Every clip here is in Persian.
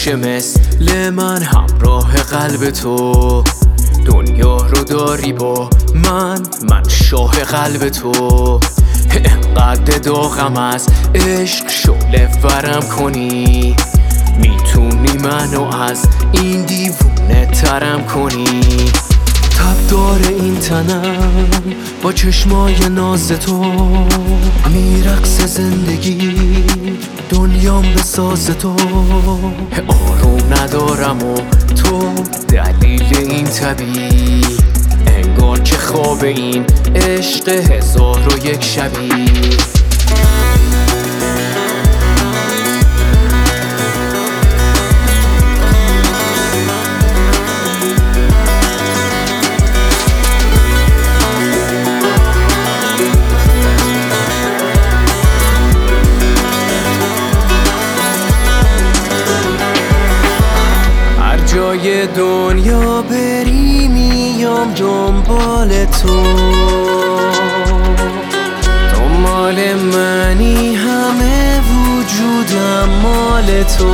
همیشه مثل من همراه قلب تو. دنیا رو داری با من شاه قلب تو. انقدر داغم از عشق شعله ورم کنی، میتونی منو از این دیوونه ترم کنی. تب داره این تنم با چشمای ناز تو، میرقص زندگی دنیام به ساز تو. آروم ندارم و تو دلیل این طبیعی، انگار که خواب این عشق 1001 شبی. جای دنیا بری میام دنبال تو، تو مال منی همه وجودم مال تو.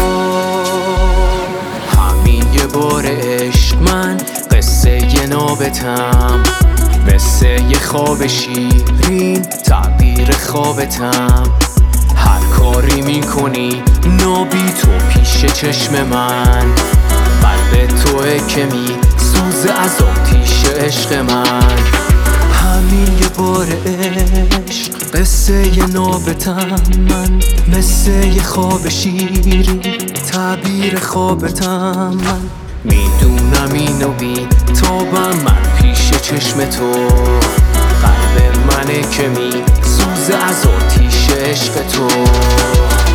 همین یه بار عشق من قصه ی نابتم، مثل یه خواب شیرین تعبیر خوابتم. هر کاری میکنی نابی تو پیش چشم من، قلب توه که میسوزه از آتیش عشق من. همین یه بار عشق قصه ی نابتم، من مثل یه خواب شیرین تعبیر خوابتم. من میدونم اینو بی تابم من پیش چشم تو، قلب منه که میسوزه از آتیش عشق تو.